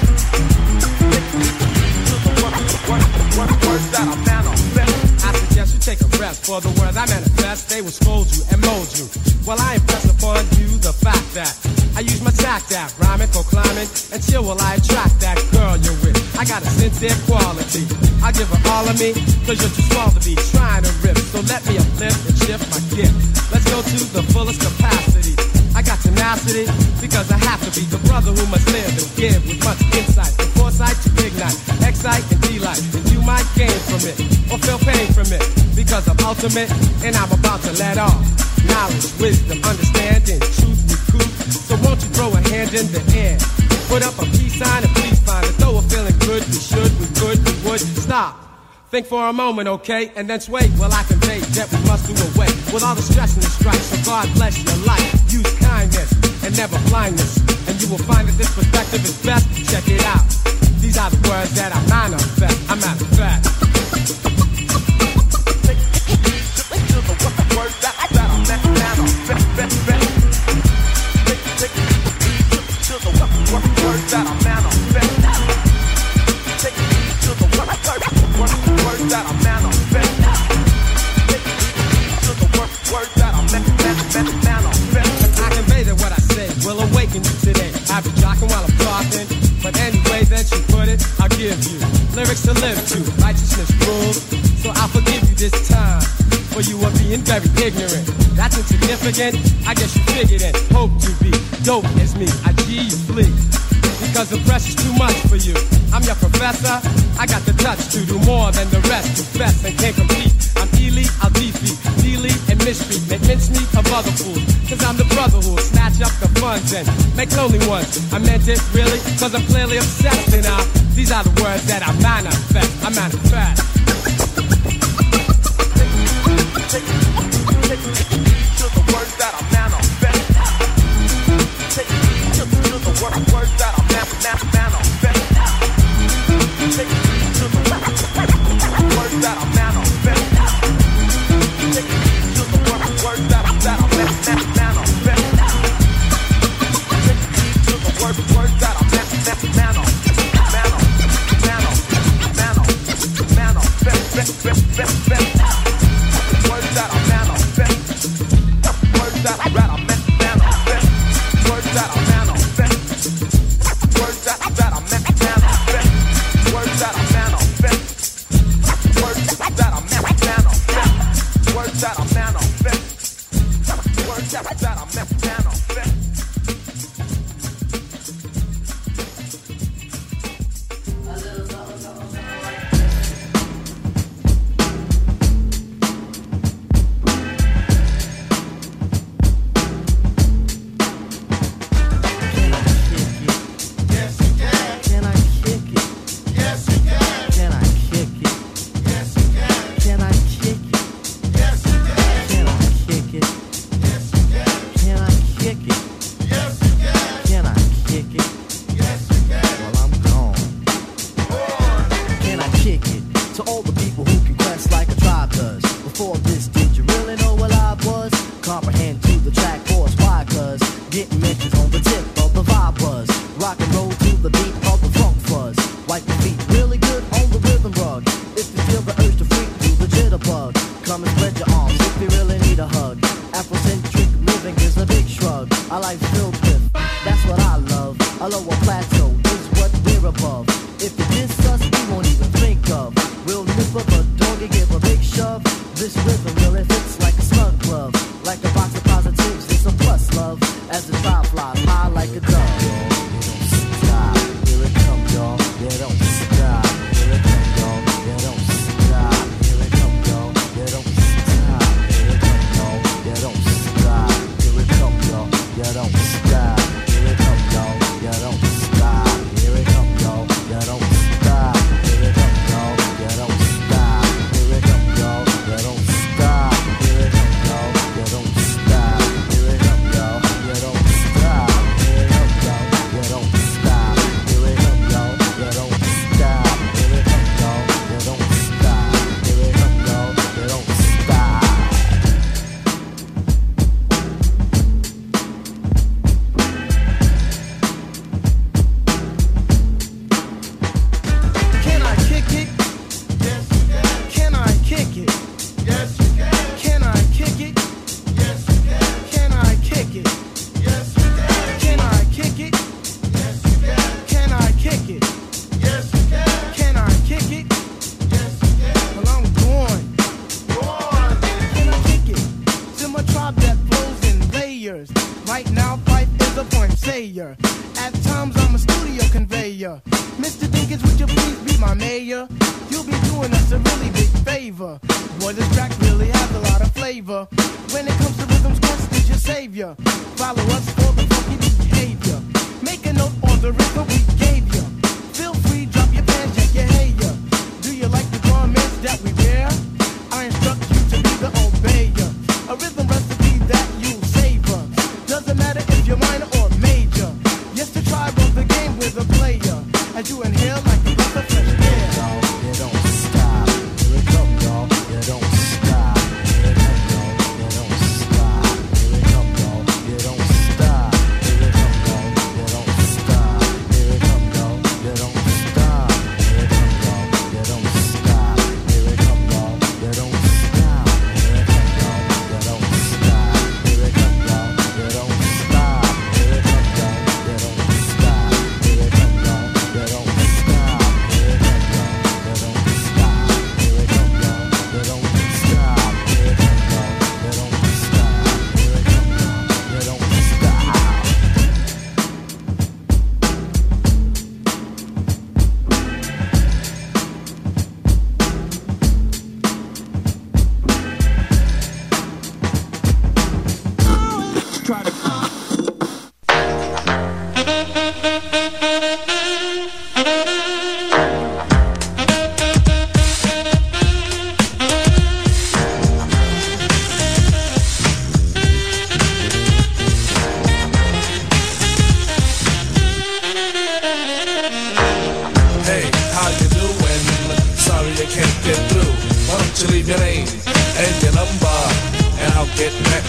To the words that I manifest. I suggest you take a rest for the words I manifest. They will scold you and mold you. Well, I impress upon you the fact that I use my tact that rhyming for climbing and chill while I attract that girl you're with. I got a sincere quality. I give her all of me, cause you're too small to be trying to rip. So let me uplift and shift my gift. Let's go to the fullest capacity. I got tenacity, because I have to be the brother who must live and give with much insight and foresight to ignite, excite and delight. And you might gain from it, or feel pain from it, because I'm ultimate and I'm about to let off. Knowledge, wisdom, understanding, truth, recoup. So won't you throw a hand in the air? Put up a peace sign and please find it. Though we're feeling good, we should, we could, we would. Stop. Think for a moment, okay? And then sway. Well, I convey that we must do away with all the stress and the strife. So God bless your life. Use kindness and never blindness. And you will find that this perspective is best. Check it out. These are the words that I manifest. I manifest. I convey that what I say will awaken you today. I be jocking while I'm talking, but any way that you put it, I'll give you lyrics to live to. Righteousness rules, so I'll forgive you this time. For you are being very ignorant. That's insignificant, I guess you figured it. Hope to be dope as me, I G you flee. Because the pressure's too much for you. I'm your professor, I got the touch to do more than the rest. Confess and can't compete, I'm elite, I'll defeat mistreatment, mincemeat of other fools. Cause I'm the brother who'll snatch up the funds and make lonely ones. I meant it really, cause I'm clearly obsessed. And these are the words that I manifest. I manifest. Take heed to the words that I manifest. Take heed to the words that I manifest. Take heed to the words that I manifest. Take heed to the words that I manifest. Take heed to the words that I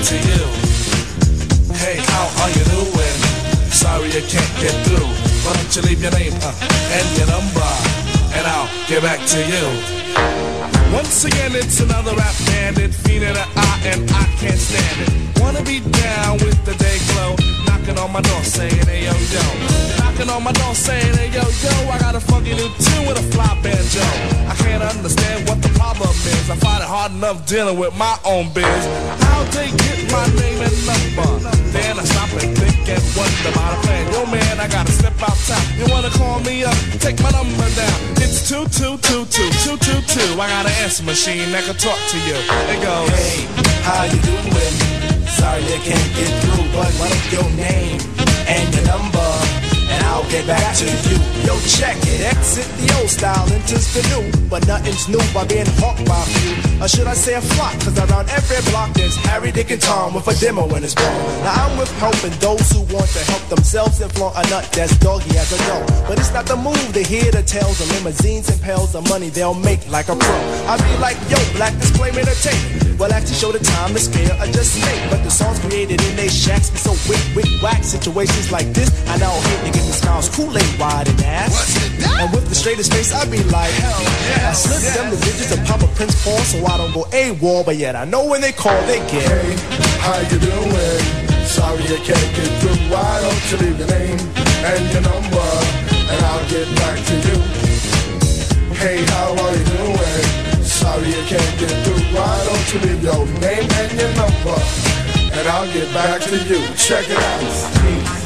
to you. Hey, how are you doing? Sorry I can't get through. Why don't you leave your name and your number, and I'll get back to you. Once again, it's another rap bandit, feeling an eye, and I can't stand it. Wanna be down with the day glow, knocking on my door saying, hey yo yo. Knocking on my door saying, hey yo yo, I got a funky new tune with a fly banjo. I can't understand what the problem is. I find it hard enough dealing with my own biz. How'd they get my name and number? Then I stop and think and wonder about a plan. Yo man, I gotta step outside. You wanna call me up? Take my number down. It's 2222222. I got an answer machine that can talk to you. It goes, hey, how you doing? Sorry I can't get through, but what is your name and your number, and I'll get back to you. Yo, check it. Exit the old style, enters the new, but nothing's new by being hawked by a few. Or should I say a flock? Cause around every block there's Harry, Dick, and Tom with a demo in his ball. Now I'm with helping those who want to help themselves and flaunt a nut that's doggy as a dog. But it's not the move to hear the tales of limousines and pails of money they'll make like a pro. I be like, yo, black display made a tape. Well, actually show the time to spare or just make. But the songs created in they shacks be so wick, whack. Situations like this, I now hate to give me smiles, Kool-Aid wide and ass. And with the straightest face, I be like, hell yeah. I slip them the digits and pop a Prince Paul so I don't go AWOL. But yet I know when they call, they get. Hey, how you doing? Sorry I can't get through. Why don't you leave your name and your number, and I'll get back to you. Hey, how are you doing? Sorry I can't get through. Why don't you leave your name and your number, and I'll get back to you. Check it out.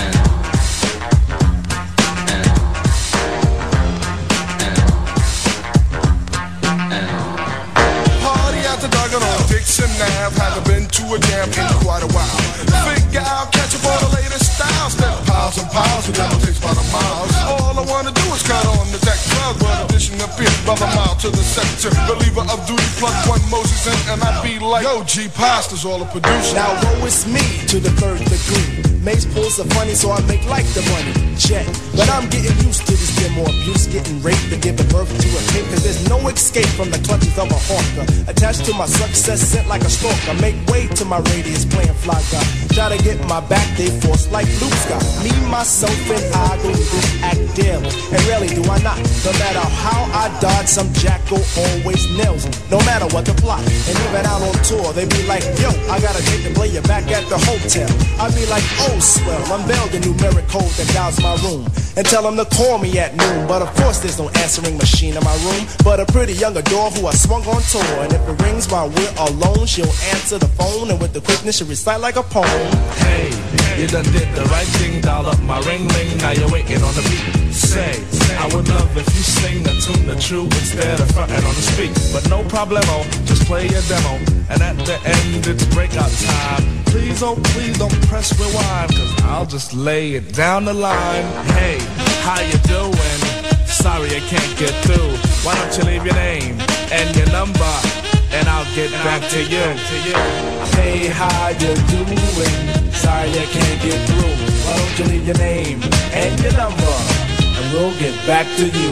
Dixon Nav, haven't been to a jam in quite a while. Figure out, catch up on the latest styles. Spent piles and piles, who never takes by the miles. All I wanna do is cut on the deck plug, but addition appears brother mile to the sector. Believer of duty, plug one Moses in, and I be like, yo, G Pasta's all a producer. Now woe is me to the third degree. Mace pulls are funny, so I make like the money. Check, but I'm getting used to this demo abuse, getting raped and giving birth to a kid. Cause there's no escape from the clutches of a hawker. Attached to my success, sent like a stalker. Make way to my radius, playing fly guy. Try to get my back, they force like Luke's got. Me, myself, and I go to this act daily. And rarely do I not. No matter how I dodge, some jackal always nails me. No matter what the plot. And even out on tour, they be like, yo, I got a date to play you back at the hotel. I be like, oh, swell, unveil the numeric code that dials my room. And tell them to call me at noon. But of course there's no answering machine in my room, but a pretty young adore who I swung on tour. And if it rings while we're alone, she'll answer the phone, and with the quickness she'll recite like a poem. Hey, you done did the right thing, dial up my ring-ling, now you're waiting on the beat. Say, I would love if you sing the tune the true instead of frontin' on the speak. But no problemo, just play your demo, and at the end it's breakout time. Please, oh please don't press rewind, cause I'll just lay it down the line. Hey, how you doing? Sorry I can't get through. Why don't you leave your name and your number, and I'll get back to you. Hey, how you doing? Sorry I can't get through. Why don't you leave your name and your number, and we'll get back to you.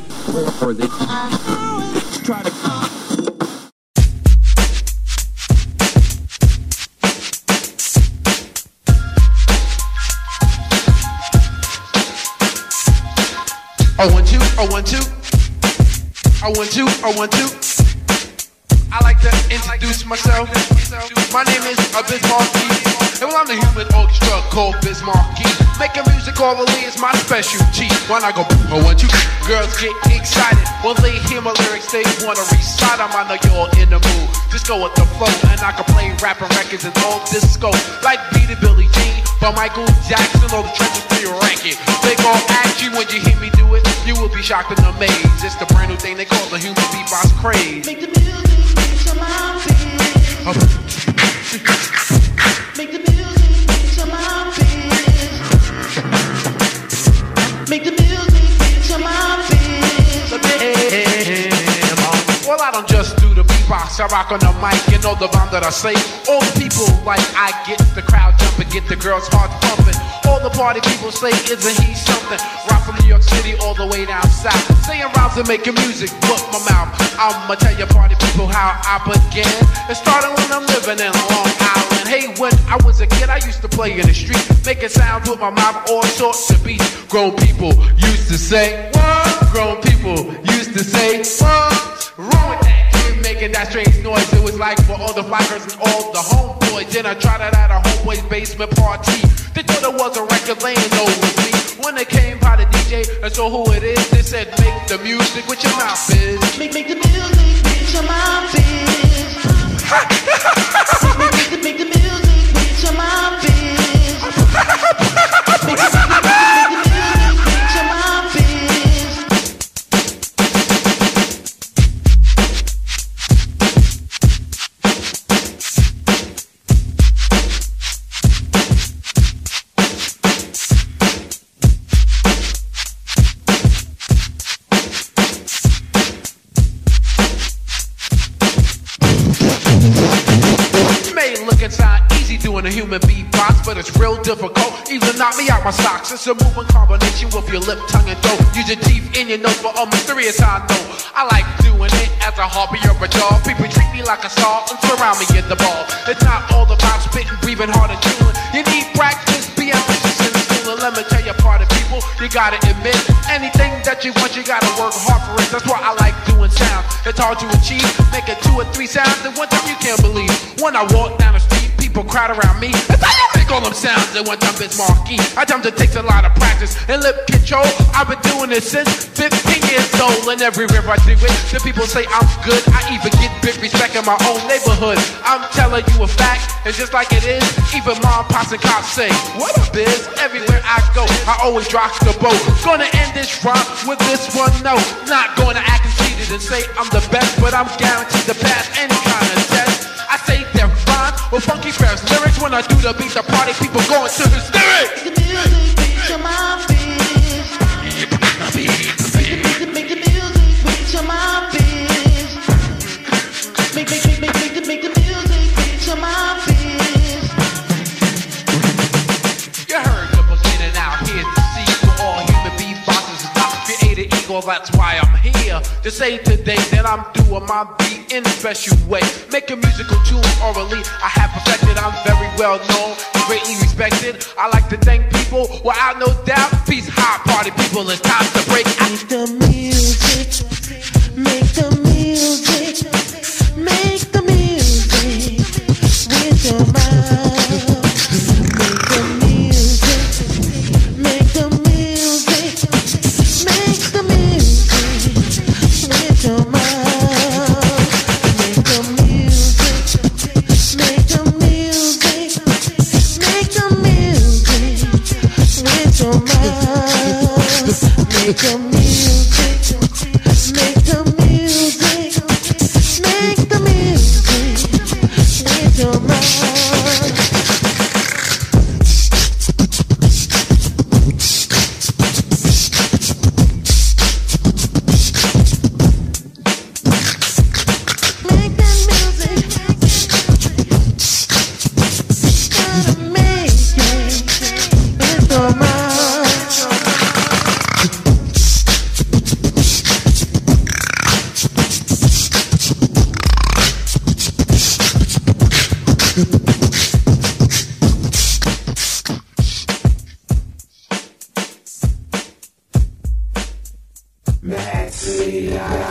Try to. I want to. I like to introduce myself. My name is Bismarck, and well, I'm the human orchestra called Bismarck. Making music orally is my specialty. When I go, I want you. Girls get excited when they hear my lyrics. They wanna recite them. I know you're in the mood. Just go with the flow, and I can play rapping records and all disco, like Beat It Billie Jean by Michael Jackson or the Trenches for your ranking. They gon' ask you when you hear me do it. You will be shocked and amazed. It's the brand new thing they call the human beatbox craze. Make the music to my feet. Make the music to my feet. Make the music to my feet. Well, I don't just do the beatbox. I rock on the mic. You know the rhyme that I say. All the people like I get the crowd jumping, get the girls heart pumping. all the party people say, isn't he something? Rock from New York City all the way down south. Saying rhymes and making music, book my mouth. I'ma tell you party people how I began. It started when I'm living in Long Island. Hey, when I was a kid, I used to play in the street, making sounds with my mouth, all sorts of beats. Grown people used to say, what? Grown people used to say, what? Wrong with that kid making that strange noise. It was like for all the fly girls and all the homeboys. Then I tried it at a homeboy's basement party. They thought it was a record laying over me. When they came by the DJ and saw who it is, they said, make the music with your mouth, bitch. Make the music with your mouth, bitch. Make the music with your mouth, bitch. Make the music with your mouth, bitch. Doing a human beatbox, but it's real difficult. Either knock me out my socks. It's a moving combination with your lip, tongue, and throat. Use your teeth in your nose, but all mysterious I know. I like doing it as a hobby or a job. People treat me like a star and surround me at the ball. It's not all about spitting, breathing hard and chewing. You need practice, be ambitious in school. And let me tell you, party people, you gotta admit, anything that you want, you gotta work hard for it. That's why I like doing sound. It's hard to achieve, making 2 or 3 sounds, and one time you can't believe. When I walk down the street, people crowd around me. That's how you make all them sounds. And one time it's marquee. I time it takes a lot of practice and lip control. I've been doing this since 15 years old. And everywhere I do it, the people say I'm good. I even get big respect in my own neighborhood. I'm telling you a fact, and just like it is, even mom, pops, and cops say, what a biz. Everywhere I go, I always rock the boat. Gonna end this rhyme with this one note. Not gonna act conceited and say I'm the best, but I'm guaranteed to pass any kind of test. I say they're fine with funky crabs lyrics. When I do the beat, the party people going to the lyrics. Make the music with your mouth, bitch. Make the music with your mouth, bitch. Make the music with your mouth, bitch. You heard the beginning out here to see for all human beatboxers is not created equal. That's why I'm here to say today that I'm doing my beat in a special way. Make a musical tune orally. I have perfected. I'm very well known and greatly respected. I like to thank people without no doubt. Peace, high party people. It's time to break out. Make the music. Make the music. Make the music with your mouth. Make the music, make the music, make the music with your mind. Make the music, gotta make it with your mind. Maxi.